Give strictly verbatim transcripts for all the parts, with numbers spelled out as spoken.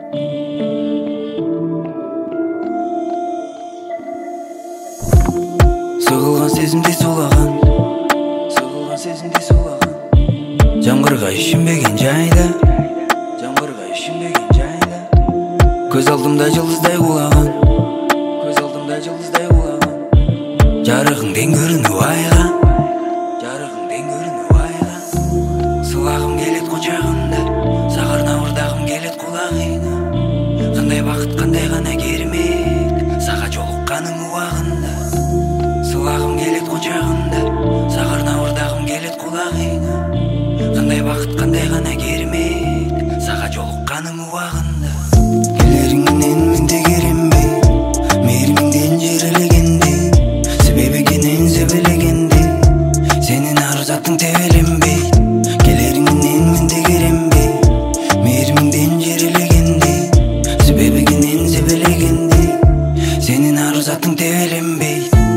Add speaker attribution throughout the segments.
Speaker 1: Сығылған сезімде сұлаған, сығылған сезімде сұлаған, жаңбырға üşінбеген жайда, жаңбырға üşінбеген жайда, көз алдымда жұлдыздай құлаған, көз алдымда жұлдыздай құлаған, жарығыңден көріну айға, жарығыңден көріну айға, сылағым келет құшағында, сағарнауырдағым келет құлағыңа, қандай бақыт, қандай ғана керемет, саға жолыққаным уағында. Сылағым келет құшағында, сағарнауырдағым келет құлағыңа, қандай бақыт, қандай ғана керемет, саға жолыққаным уағында. Келеріңнен мен де керембей, мейіріміңден жерелегендей, себебі кенен себелегендей, сенен арзаттың тебеленбей. Келеріңнен мен де керембей, мейіріміңден жерелегендей, себебі кенен себелегендей, сенен арзаттың тебеленбей.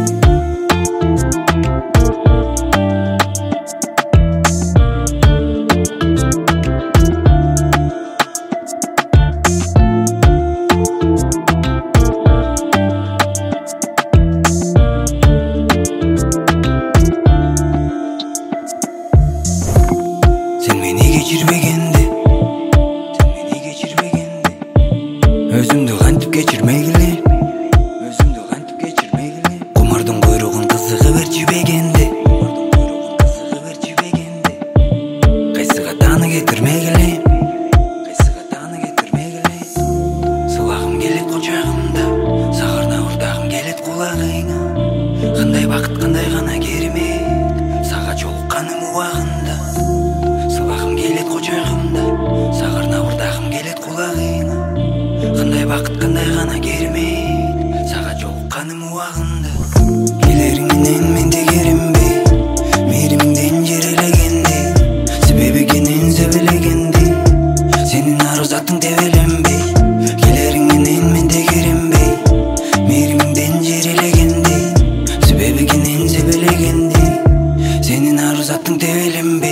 Speaker 1: Кечірмегенде, сен мені кечірмегенде, өзіңді қантып кечірмегіле, өзіңді қантып кечірмегіле, құмардың құйрығын қызығы бір жібегенде, құмардың құйрығын қызығы бір жібегенде, қайсыға таны кетірмегіле, қайсыға таны кетірмегіле, сылағым келет құшағымда, сағарнауырдағым келет құлағыңа, қандай бақыт, қандай ғана керемет, саға жолыққаным уағында. Сылағым келет құшағымда, сағарнауырдағым келет құлағыңа, қандай бақыт, қандай ғана керемет, саға жолыққаным уағында. Келеріңнен мен де керембей, мейіріміңден жерелегендей, себебі кенен себелегендей, сенен арзаттың тебеленбей. Келеріңнен мен де керембей, мейіріміңден жерелегендей, себебі кенен себелегендей, сенен арзаттың тебеленбей.